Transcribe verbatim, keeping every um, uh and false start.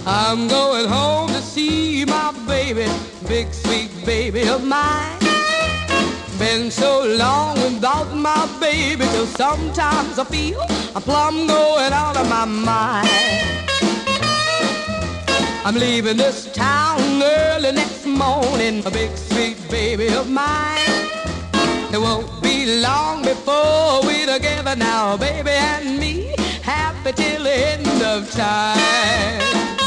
I'm going home to see my baby, big sweet baby of mine. Been so long without my baby, till sometimes I feel I'm plumb going out of my mind. I'm leaving this town early next morning, a big sweet baby of mine. It won't be long before we're together now, baby and me, happy till the end of time.